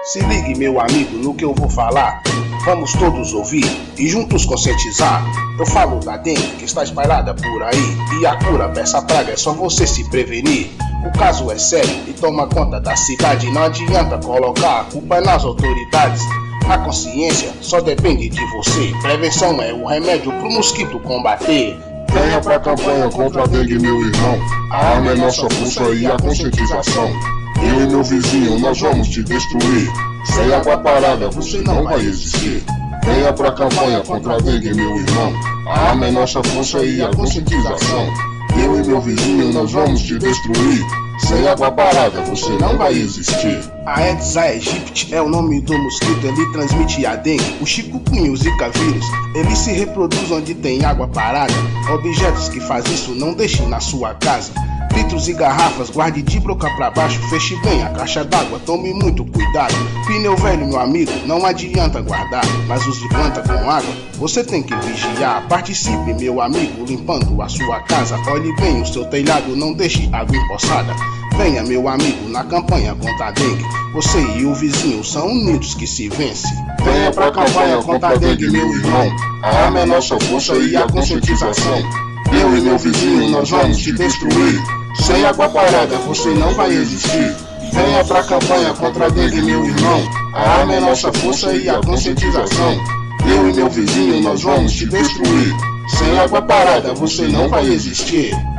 Se ligue, meu amigo, no que eu vou falar. Vamos todos ouvir e juntos conscientizar. Eu falo da dengue que está espalhada por aí, e a cura pra essa praga é só você se prevenir. O caso é sério e toma conta da cidade. Não adianta colocar a culpa nas autoridades. A consciência só depende de você. Prevenção é o remédio pro mosquito combater. Venha pra campanha contra a dengue, meu irmão. A arma é nossa força e a conscientização. Eu e meu vizinho, nós vamos te destruir. Sem água parada, você não vai existir. Venha pra campanha contra a dengue, meu irmão. A arma é nossa força e a conscientização. Eu e meu vizinho, nós vamos te destruir. Sem água parada, você não vai existir. A Aedes aegypti é o nome do mosquito, ele transmite a dengue, o chikungunya, o zika vírus. Ele se reproduz onde tem água parada. Objetos que faz isso não deixe na sua casa. Litros e garrafas, guarde de boca pra baixo. Feche bem a caixa d'água, tome muito cuidado. Pneu velho, meu amigo, não adianta guardar. Mas os de planta com água, você tem que vigiar. Participe, meu amigo, limpando a sua casa. Olhe bem o seu telhado, não deixe água empoçada. Venha, meu amigo, na campanha contra a dengue. Você e o vizinho são unidos que se vence. Venha pra campanha contra a dengue, meu irmão. A arma é nossa força e a conscientização. Eu e meu vizinho, nós vamos te destruir. Sem água parada, você não vai existir. Venha pra campanha contra a dengue, meu irmão. A arma é nossa força e a conscientização. Eu e meu vizinho, nós vamos te destruir. Sem água parada, você não vai existir.